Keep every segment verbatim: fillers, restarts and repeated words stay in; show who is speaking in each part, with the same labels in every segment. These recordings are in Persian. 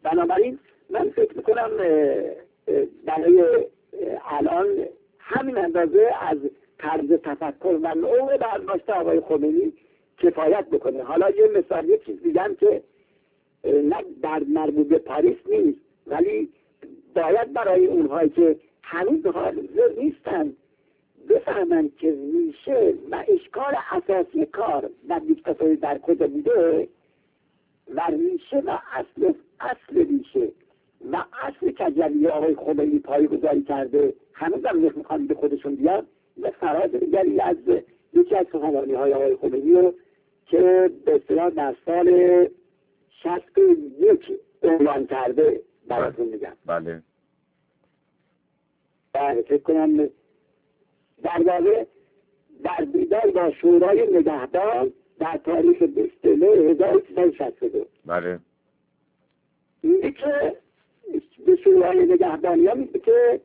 Speaker 1: بنابراین من فکر میکنم برای الان همین اندازه از طرز تفکر و نوع برداشت آقای خمینی کفایت بکنه. حالا یه مثال یه چیز دیگم که نه در مربوط به پاریس نیست، ولی باید برای اونهایی که هنوز حاضر نیستن بفهمن که ریشه و اشکال اساسی کار و دیکتاتوری در کجا بوده و ریشه و اصل اصل ریشه و اصل کجلی آقای خمینی پایه‌گذاری کرده. هنوز هم میخوان به خودشون بیان و فراز دیگری از یکی از سخنرانی های آقای خمینی رو که به اصطلاح در سال شصت و یک عنوان کرده براتون میگم.
Speaker 2: بله
Speaker 1: بله فکر کنم در واقع در دیدار با شورای نگهبان در تاریخ بیست مه هزار و سیصد و شصت و دو.
Speaker 2: بله
Speaker 1: اینه که به شورای نگهبانی ها میگه که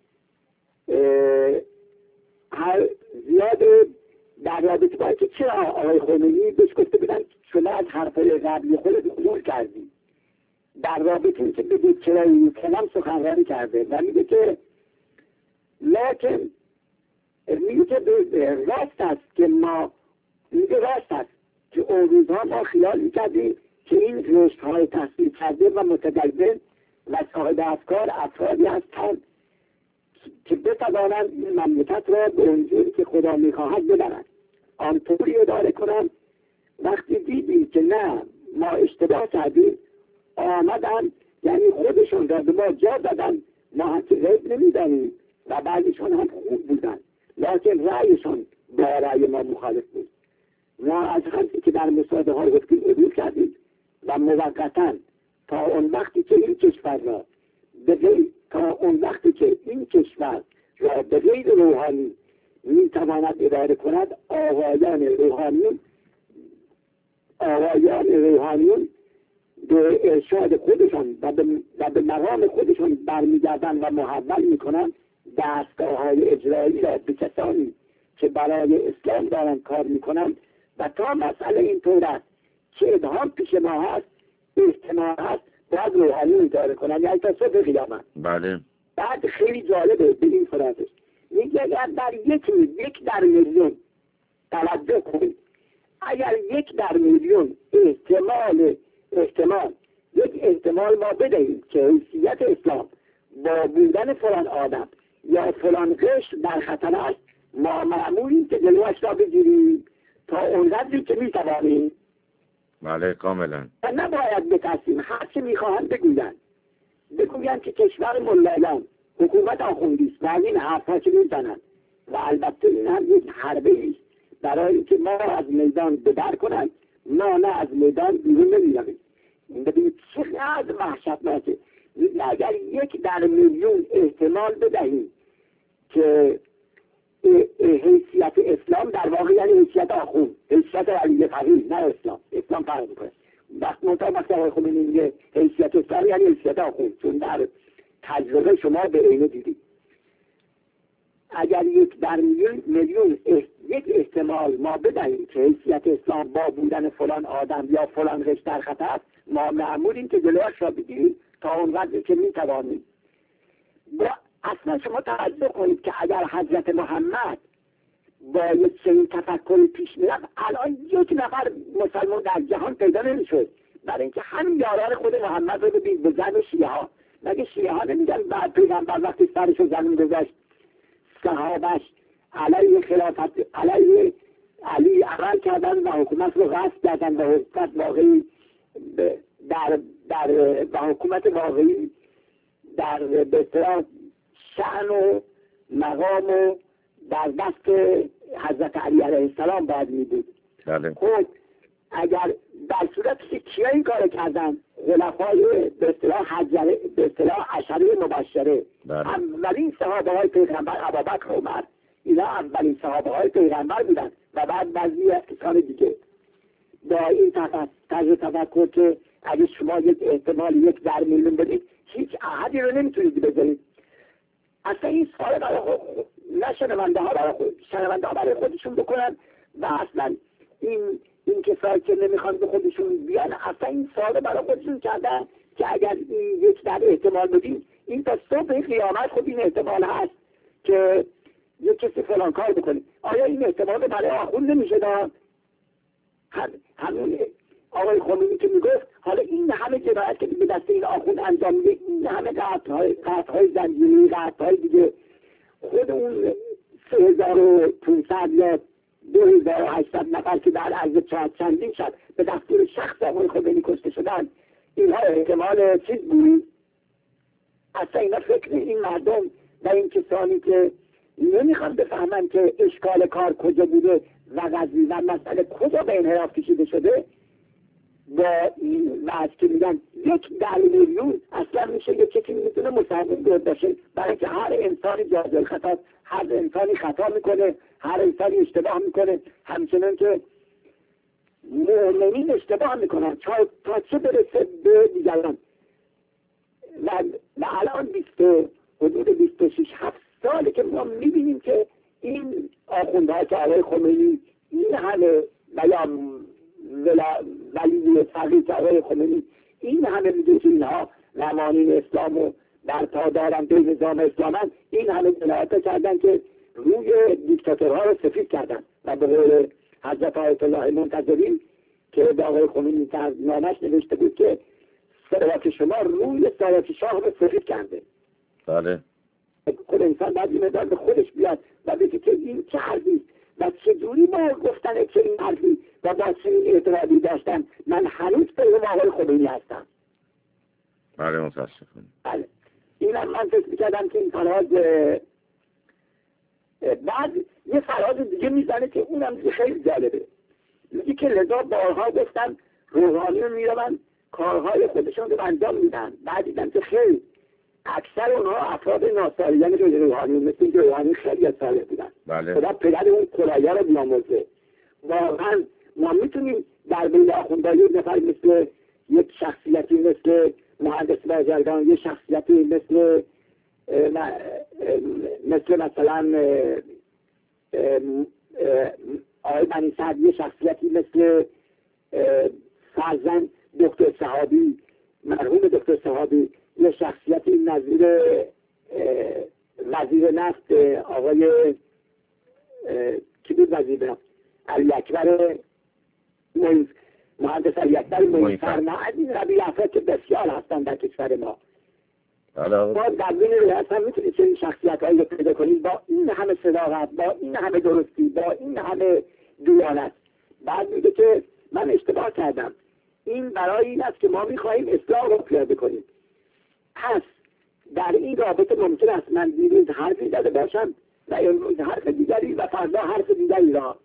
Speaker 1: هر زیاد در رابطه باید که چرا آقای خمینی بهش گفته بودن شما از حرفای قبلی خودت عبور کردی در رابطه این که بگید چرا این کلام سخنرانی کرده و میگه که لیکن میگه که راست است که ما میگه راست است که اون روزها ما خیال میکردیم که این رشد های تحصیل کرده و متدین و صاحب افکار افرادی هستند که بتوانند این مملکت را به اونجوری که خدا میخواهد ببرند. آنطوری اداره کنند. وقتی دیدیم که نه ما اشتباه کردیم آمدن یعنی خودشون را به ما جا دادن، ما هم که غیب نمیدانیم و بعدشون هم خوب بودن لیکن رأیشون با رأی ما مخالف بود. ما از همچی که در مصاحبه ها گفتیم عبور کردیم و موقتا تا اون وقتی که این کشور را به غیر تا اون وقتی که این کشور را به غیر روحانی میتواند اداره کند آقایان روحانیون آقایان روحانیون به ارشاد خودشان و به, و به مقام خودشان برمیگردن و محول میکنن دستگاه های اجرایی را به کسانی که برای اسلام دارن کار میکنن و تا مسئله اینطور است که ادهام پیش ما هست احتمال هست باید روحانی اداره کنن یعنی تا صبح قیامت.
Speaker 2: بله
Speaker 1: بعد خیلی جالبه به این صورتش میگه اگر در یک یک در میلیون توجه کنید اگر یک در میلیون احتمال احتمال یک احتمال ما بدهیم که حیثیت اسلام با بودن فلان آدم یا فلان قشر در خطر است ما معمولیم که جلوش را بگیریم تا اونقدری که میتوانیم.
Speaker 2: بله کاملا
Speaker 1: و نباید بترسیم هرچی میخواهند بگویند بگویند که کشور ملایان حکومت آخوندی است و این حرفها که میزنند و البته این هم یک حربه است برای اینکه ما از میدان بدر کنند ما نه از میدان بیرون نمیرویم. ببینید چقدر وحشتناکه. اگر یک در میلیون احتمال بدهیم که حیثیت اسلام در واقع یعنی حیثیت آخوند حیثیت علی فقیه نه اسلام اسلام فرق میکنه وقت منطقه وقتی آقای خمینی میگه حیثیت اسلام یعنی حیثیت آخوند چون در تجربه شما به عینه دیدید. اگر یک در میلیون میلیون یک احتمال ما بدهیم که حیثیت اسلام با بودن فلان آدم یا فلان قشر در خطر است ما معمولیم که جلوش را بگیریم تا اونقدر که میتوانیم. اصلا شما توجه کنید که اگر حضرت محمد با یک چنین تفکری پیش میرفت الان یک نفر مسلمان در جهان پیدا نمیشد برای اینکه همین یاران خود محمد رو ببین به زن شیعه ها مگه شیعه ها نمیگن بعد پیغمبر وقتی سرش رو زمین گذاشت صحابش علیه خلافت علیه علی عمل کردن و حکومت رو غصب کردن و حکومت واقعی در در و حکومت واقعی در به اصطلاح شأن و مقام و در دست حضرت علی علیه السلام باید می بود. خب اگر در صورت که کیا این کار کردن خلفای به اصطلاح حجره به اصطلاح عشره مبشره اولین صحابه های پیغمبر ابوبکر و عمر اینا اولین صحابه های پیغمبر بودن و بعد بعضی کسان دیگه با این طرز تفکر که اگه شما یک احتمال یک در میلیون بدید هیچ احدی رو نمیتونید بذارید. اصلا این سوال برای خود نه شنونده ها برای خود شنونده ها برای خودشون بکنن و اصلا این این کسایی که نمیخوان به خودشون بیان اصلا این سوال برای خودشون کردن که اگر این یک در احتمال بدیم این تا صبح قیامت خود این احتمال هست که یک کسی فلان کار بکنه. آیا این احتمال برای آخوند نمیشه داد؟ هم همون آقای خمینی که میگفت حالا این همه جنایت که به دست این آخوند انجام میده، این همه قطعهای قطعهای زنجیری، قطعهای دیگه، خود اون سه هزار و پونصد یا دو هزار و هشتصد نفر که در عرض چند چندین شد به دستور شخص آقای خمینی کشته شدن، اینها احتمال چیز بود؟ اصلا اینا فکر این مردم و این کسانی که نمیخوان بفهمن که اشکال کار کجا بوده و قضیه و مسئله کجا به انحراف کشیده شده، با این وضع که میگن یک در میلیون اصلا میشه یک چیزی میتونه مسلمان گرد باشه، برای که هر انسانی جاذل خطا، هر انسانی خطا میکنه، هر انسانی اشتباه میکنه، همچنان که مؤمنین اشتباه میکنن تا, تا چه برسه به دیگران. و, و الان بیست حدود بیست و شش هفت ساله که ما میبینیم که این آخوندها که آقای خمینی این همه ویا ولی فقیه که آقای خمینی این همه میگه که اینها قوانین اسلام رو برپا دارن، به نظام اسلام، این همه جنایت کردن که روی دیکتاتورها رو سفید کردن و به قول حضرت آیت الله منتظری که به آقای خمینی در نامش نوشته بود که سلوات شما روی سلوات شاه رو سفید کرده.
Speaker 2: بله.
Speaker 1: خود انسان باید این مدار به خودش بیاد و بگه که این چه حرفی و چجوری با گفتن که این حرفی و با چنین اعتراضی داشتن من هنوز پیغام آقای خمینی هستم.
Speaker 2: بله متاسفم.
Speaker 1: بله. این هم من فکر میکردم که این فراز بعد یه فراز دیگه میزنه که اونم خیلی جالبه. میگه که لذا بارها گفتن روحانی رو میرون کارهای خودشون رو انجام میدن، بعد دیدن که خیلی اکثر اونها افراد ناسالیان روحانی مثل روحانی خیلی صالح بودن.
Speaker 2: بله.
Speaker 1: خدا پدر اون کلایا رو بیامرزه. واقعا ما میتونیم در بین آخوندهای یک نفر مثل یک شخصیتی مثل مهندس بازرگان، یک شخصیتی مثل مثل مثلا آقای بنی سعد، یک شخصیتی مثل فرزند دکتر صحابی، مرحوم دکتر صحابی، یه شخصیتی نظیر وزیر نفت آقای کی بود وزیر نفت؟ علی اکبر مویز، مهندس علی اکبر مویزفر. نه از این ربیع افراد که بسیار هستن در کشور ما. ما در بین ریاست هم میتونید چنین شخصیت هایی رو پیدا کنید با این همه صداقت، با این همه درستی، با این همه دیانت. بعد میگه که من اشتباه کردم، این برای این است که ما میخواهیم اصلاح رو پیاده کنیم. پس در این رابطه ممکن است من دیروز حرفی زده باشم و امروز حرف دیگری و فردا حرف دیگری را.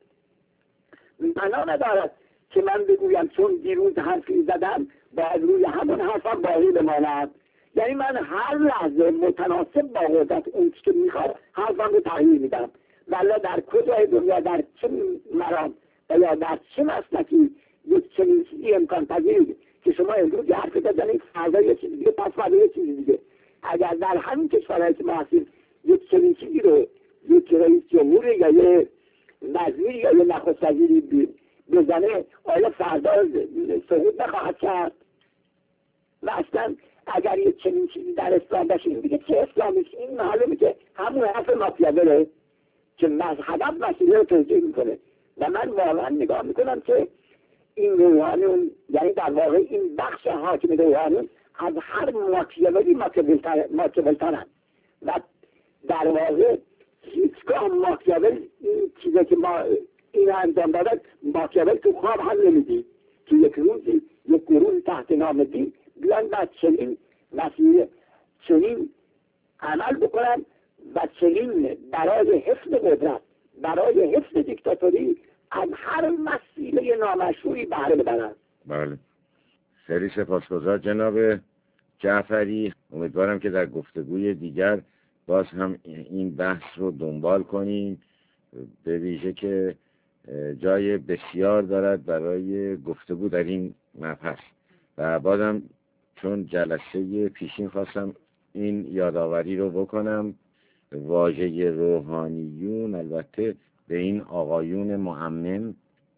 Speaker 1: معنا ندارد که من بگویم چون دیروز حرفی زدم باید روی همون حرفم باقی بماند. یعنی من هر لحظه متناسب با قدرت اون که میخواد حرفم رو تغییر میدم، ولی در کجای دنیا، در چه مرام و یا در چه مسلکی یک چنین چیزی امکان پذیره که شما امروز یه حرف بزنید فردا یه چیز دیگه، پس فردا یه چیز دیگه. اگر در همین کشورهایی که ما هستیم یک چنین چیزی رو یک رئیس جمهور یا یه وزیر یا یه نخست وزیری بزنه، آیا فردا سقوط نخواهد کرد؟ و اصلا اگر یه چنین چیزی در اسلام باشه، این دیگه چه اسلامیست؟ این معلومه که همون حرف مافیاوله که مذهبم مسئله رو توجیه میکنه. و من واقعا نگاه میکنم که این روحانیون، یعنی در واقع این بخش حاکم روحانیون از هر ماکیاولی ماکیاولترن و در واقع هیچگاه ماکیاول این چیزی که ما این انجام دادن ماکیاول تو خواب هم نمیدید که یک روزی یک گروه تحت نام دین بیان و چنین مسئله چنین عمل بکنن و چنین برای حفظ قدرت، برای حفظ دیکتاتوری از هر مسئله نامشروعی بهره ببرن.
Speaker 2: بله. خیلی سپاسگزار جناب جعفری. امیدوارم که در گفتگوی دیگر باز هم این بحث رو دنبال کنیم، به ویژه که جای بسیار دارد برای گفتگو در این مبحث. و بازم چون جلسه پیشین خواستم این یادآوری رو بکنم، واژه روحانیون البته به این آقایون مؤمن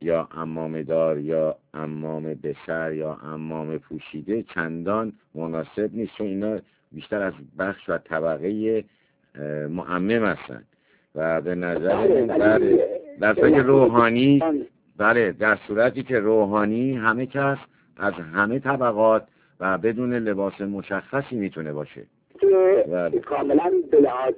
Speaker 2: یا عمامه دار یا عمامه به سر یا عمامه پوشیده چندان مناسب نیست، چون اینا بیشتر از بخش و طبقه معمم هستن و به نظر در در صورت روحانی، بله در صورتی که روحانی همه کس از همه طبقات و بدون لباس مشخصی میتونه باشه.
Speaker 1: کاملا به لحاظ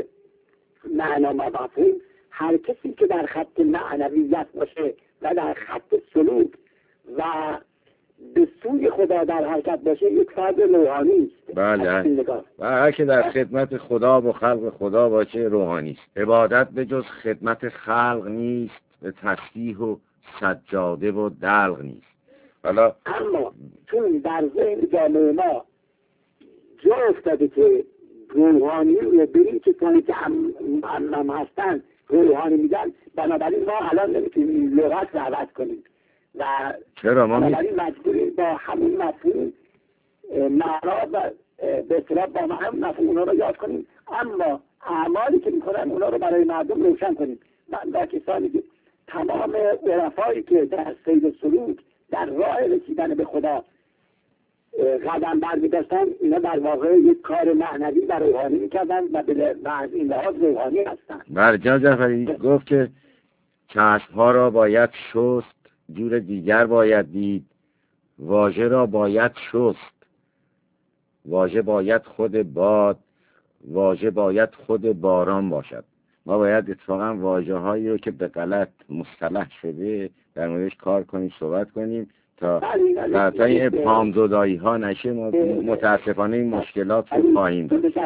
Speaker 1: معنا و مفهوم هر کسی که در خط معنویت باشه و در خط سلوک و به سوی خدا در حرکت باشه یک فرد روحانی است.
Speaker 2: بله، و هر که در خدمت خدا و خلق خدا باشه روحانی است. عبادت به جز خدمت خلق نیست، به تسبیح و سجاده و دلق نیست. حالا
Speaker 1: اما چون در ذهن جامعه ما جا افتاده که روحانی رو بریم کسانی که معمم هستن روحانی میگن، بنابراین ما الان نمیتونیم لغت رو عوض کنیم و
Speaker 2: چرا ما
Speaker 1: بنابراین مجبوریم با همون مفهوم معنا و به اصطلاح با همون مفهوم اونا رو یاد کنیم، اما اعمالی که میکنن اونا رو برای مردم روشن کنیم. و کسانی که تمام عرفایی که در سیر سلوک در راه رسیدن به خدا قدم برمی‌داشتن، اینا در واقع یک کار معنوی و روحانی میکردن و از این لحاظ روحانی هستن.
Speaker 2: بله، جناب جعفری گفت که چشم‌ها را باید شست، جور دیگر باید دید، واژه را باید شست، واژه باید خود باد، واژه باید خود باران باشد. ما باید اتفاقا واژه هایی رو که به غلط مصطلح شده در موردش کار کنیم، صحبت کنیم تا تا, تا این ابهام زدایی ها نشه. ما متاسفانه این مشکلات رو خواهیم داشت.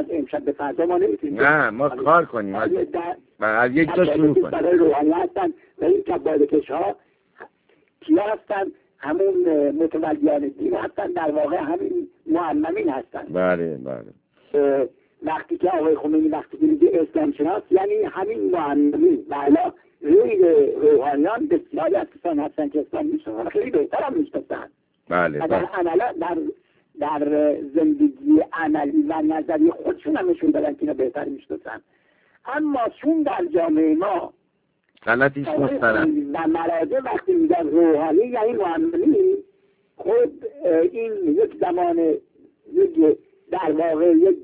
Speaker 2: نه، ما کار کنیم و از یک جا شروع کنیم.
Speaker 1: برای روحانی هستن و این کبادکش ها کیا هستن؟ همون متولیان دین هستن، در واقع همین معممین هستن.
Speaker 2: بله بله.
Speaker 1: وقتی که آقای خمینی وقتی که میگه اسلام شناس یعنی همین معممین و الا روی روحانیان بسیاری از کسان هستن که اسلام میشنن خیلی بهتر هم میشناسن.
Speaker 2: بله.
Speaker 1: و در عملا در در زندگی عملی و نظری خودشون هم نشون دادن که اینا بهتر میشناسن. اما چون در جامعه ما
Speaker 2: غلطیش مسترد
Speaker 1: و مراجع وقتی میگن روحانی یعنی معممین، خود این یک زمان یک در واقع یک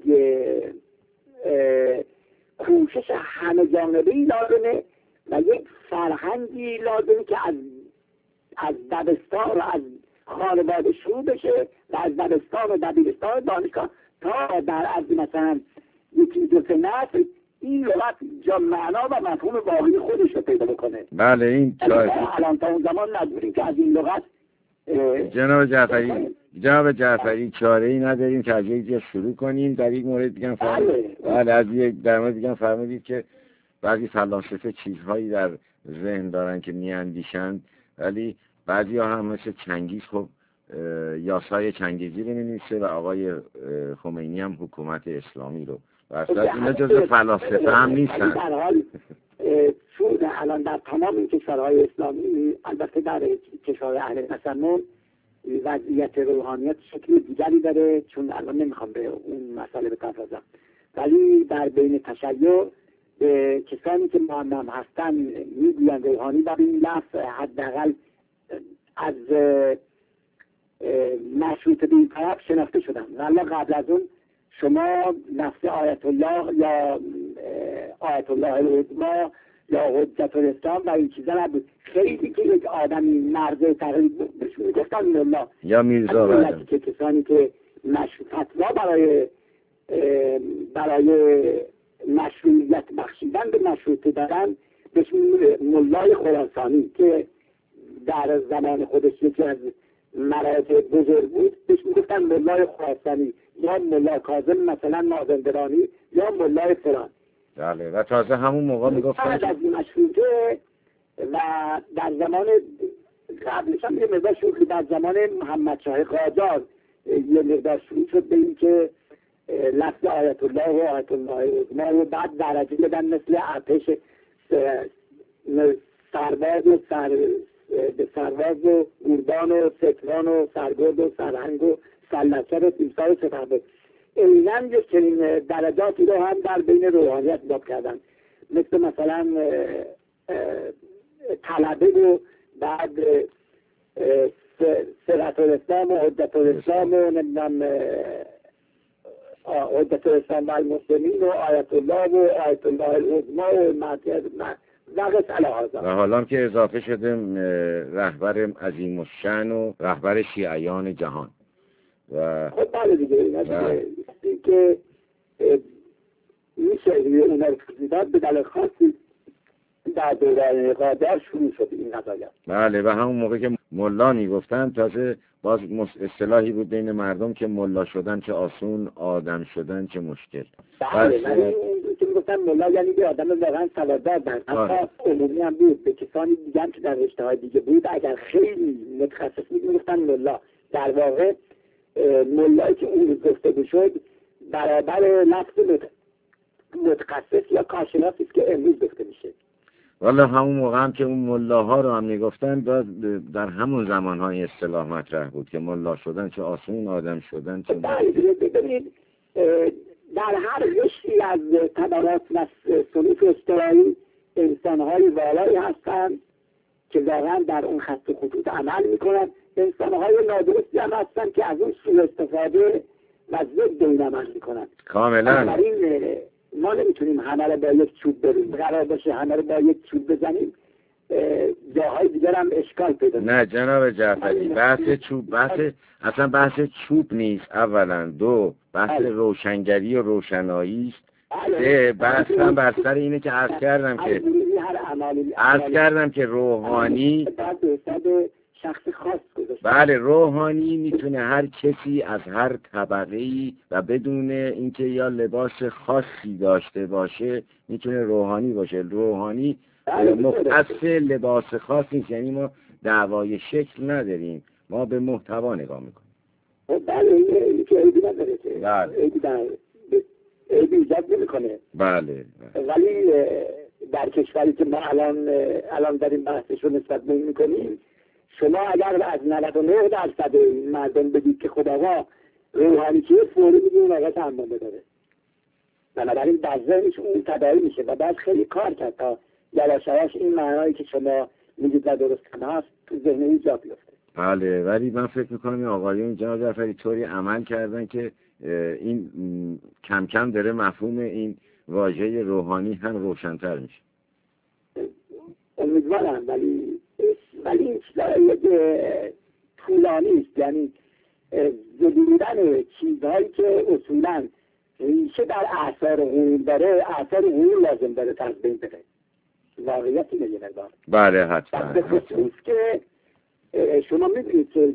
Speaker 1: کوشش همه جانبه‌ای لازمه و یک فرهنگی لازمه که از از دبستان و از خانواده شروع بشه و از دبستان و دبیرستان دانشگاه تا در از مثلا یکی دو سه نسل این لغت جا معنا و مفهوم واقعی خودش رو پیدا بکنه.
Speaker 2: بله، این
Speaker 1: الان تا اون زمان مجبوریم که از این لغت
Speaker 2: جناب جعفری جناب جعفری چاره ای نداریم که از یک جا شروع کنیم. در یک مورد دیگه فرمودید، بله از یک در مورد دیگه فرمودید که بعضی فلاسفه چیزهایی در ذهن دارن که میاندیشند، ولی بعضی ها هم مثل چنگیز خب یاسای چنگیزی رو می‌نویسه و آقای خمینی هم حکومت اسلامی رو، و اصلا اینا جزء فلاسفه هم نیستن.
Speaker 1: در حال چون الان در تمام این کشورهای اسلامی، البته در کشورهای اهل تسنن، وضعیت روحانیت شکل دیگری داره، چون الان نمیخوام به اون مسئله بپردازم، ولی در بین تشیع به کسانی که معمم هستن میگوین روحانی و این لفظ حداقل از مشروط به این طرف شناخته شدن. ولی قبل از اون شما نفس آیت الله یا آیت الله العظمی یا حجت الاسلام و این چیزا نبود. خیلی که یک آدمی مرد تقلید بود بهش میگفتن مولا
Speaker 2: یا میرزا،
Speaker 1: بعد که کسانی که مشروط فتوا برای برای مشروعیت بخشیدن به مشروطه دادن بهش مولای خراسانی که در زمان خودش یکی از مراتع بزرگ بود بهش میگفتن مولای خراسانی یا مولا کاظم مثلا مازندرانی یا مولای فلان.
Speaker 2: بله، و تازه همون موقع میگفتن
Speaker 1: بعد از مشروطه و در زمان قبلش هم یه مقدار شروع در زمان محمد شاه قاجار یه مقدار شروع شد به این که لفظ آیت الله و آیت الله العظمی و بعد درجه بدن مثل ارتش سرباز و سر به سرباز و گردان و ستران و سرگرد و سرهنگ و سرلشکر و تیمسار و سپهبد. اینم یک چنین درجاتی رو هم در بین روحانیت باب کردن، مثل مثلا طلبه و بعد صلت الاسلام و عدت الاسلام و نمیدونم عدت الاسلام و المسلمین و آیت الله و آیت الله العظمی و مرکز وقت الهازا
Speaker 2: و حالا که اضافه شده رهبر عظیم الشأن و رهبر شیعیان جهان و
Speaker 1: خب بله دیگه اینا دیگه که میشه اونا رو توضیحات به دلیل خاصی در دوران قاجار شروع شد این نظریات.
Speaker 2: بله و همون موقع که ملا میگفتن تازه باز اصطلاحی بود بین مردم که ملا شدن چه آسون، آدم شدن چه مشکل.
Speaker 1: بله من این که میگفتن ملا یعنی به آدم واقعا سوادار بند حتی عمومی هم بود به کسانی دیگه هم که در رشته های دیگه بود اگر خیلی متخصص بود میگفتن ملا. در واقع ملایی که اون گفته بشد برابر لفظ متخصص یا کارشناسی است که امروز گفته میشه.
Speaker 2: والا همون موقع هم که اون ملاها رو هم میگفتن در همون زمانهای اصطلاح مطرح بود که ملا شدن چه آسون، آدم شدن چه
Speaker 1: مشکل. ببینید در هر رشتی از طبقات و صنوف اجتماعی انسانهای والایی هستند که واقعا در اون خط خطوط عمل میکنند، انسانهای نادرستی هم هستند که از اون سوء استفاده و ضد این عمل میکنند.
Speaker 2: کاملا
Speaker 1: ما نمیتونیم همه رو با یک چوب بریم، قرار باشه همه رو با یک چوب بزنیم جاهای دیگر هم اشکال پیدا.
Speaker 2: نه جناب جعفری بحث چوب بحث اصلا بحث چوب نیست. اولا دو بحث روشنگری و روشنایی است. سه بحث هم بر سر اینه که عرض کردم که عرض کردم که روحانی
Speaker 1: شخص خاص گذاشت.
Speaker 2: بله روحانی میتونه هر کسی از هر طبقه‌ای و بدون اینکه یا لباس خاصی داشته باشه میتونه روحانی باشه. روحانی مختص لباس خاص نیست، یعنی ما دعوای شکل نداریم، ما به محتوا نگاه میکنیم.
Speaker 1: بله این که ایدی نداره که
Speaker 2: بله
Speaker 1: ایدی در ایدی ایجاد نمیکنه.
Speaker 2: بله
Speaker 1: ولی در کشوری که ما الان الان داریم بحثش رو نسبت به این میکنیم، شما اگر از نود و نه درصد مردم بگید که خب آقا روحانی که فوری میگه اون آقا تعمل داره، بنابراین در ذهنش اون تداعی میشه و بعد خیلی کار کرد تا یواش یواش این معنایی که شما میگید و درست هم هست تو ذهن این جا بیفته.
Speaker 2: بله ولی من فکر میکنم این آقایون جناب جعفری طوری عمل کردن که این کم کم داره مفهوم این واژه روحانی هم روشن‌تر میشه.
Speaker 1: امیدوارم ولی ولی این چیزهای طولانی است، یعنی زدودن چیزهایی که اصولا ریشه در اثار غرور داره، اثار غرور لازم داره تا از بین بره. واقعیتی میگه نگاه.
Speaker 2: بله حتما.
Speaker 1: به خصوص که شما میبینید که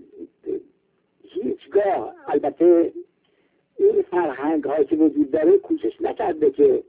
Speaker 1: هیچگاه البته این فرهنگ هایی که وجود داره کوشش نکرده که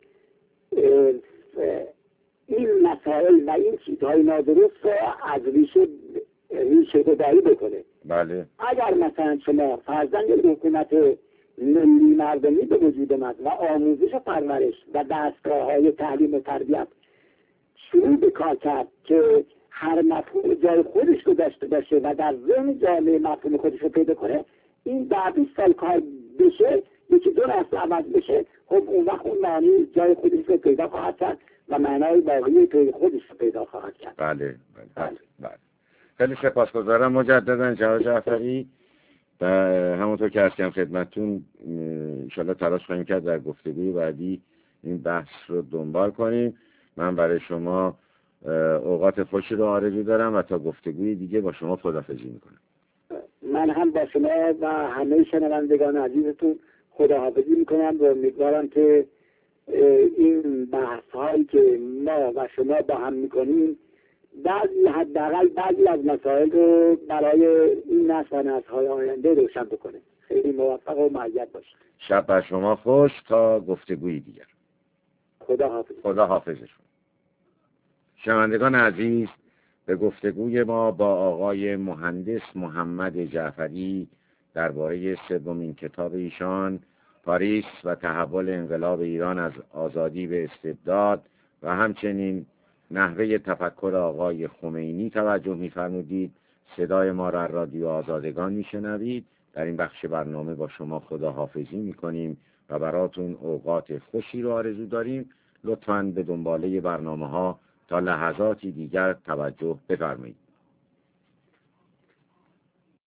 Speaker 1: این مسائل و این چیزهای نادرست رو از ریشه ریشه گدایی بکنه.
Speaker 2: بله.
Speaker 1: اگر مثلا شما فرزند یک حکومت ملی مردمی به وجود آمد و آموزش و پرورش و دستگاه های تعلیم و تربیت شروع به کار کرد که هر مفهوم جای خودش رو داشته باشه و در ذهن جامعه مفهوم خودش رو پیدا کنه، این ده بیست سال کار بشه، یکی دو نسل عوض بشه، خب اون وقت اون معنی جای خودش رو پیدا خواهد کرد و معنای باقی پی خودش رو پیدا خواهد کرد.
Speaker 2: بله بله بله, بله. خیلی سپاسگزارم مجددا جناب جعفری و همونطور که عرض کردم خدمتتون انشالله تلاش خواهیم کرد در گفتگوی بعدی این بحث رو دنبال کنیم. من برای شما اوقات خوشی رو آرزو دارم و تا گفتگوی دیگه با شما خداحافظی میکنم.
Speaker 1: من هم با شما و همه شنوندگان عزیزتون خداحافظی میکنم و امیدوارم که این بحث هایی که ما و شما با هم میکنیم بعضی حداقل بعضی از مسائل رو برای این نسل و نسل‌های آینده روشن بکنه. خیلی موفق و مؤید باشید.
Speaker 2: شب بر شما خوش تا گفتگوی دیگر.
Speaker 1: خدا حافظ.
Speaker 2: خدا حافظشون. شنوندگان عزیز به گفتگوی ما با آقای مهندس محمد جعفری درباره سومین کتاب ایشان پاریس و تحول انقلاب ایران از آزادی به استبداد و همچنین نحوه تفکر آقای خمینی توجه می‌فرمودید. صدای ما را رادیو آزادگان میشنوید. در این بخش برنامه با شما خداحافظی میکنیم و براتون اوقات خوشی رو آرزو داریم. لطفاً به دنباله برنامه ها تا لحظاتی دیگر توجه بفرمایید.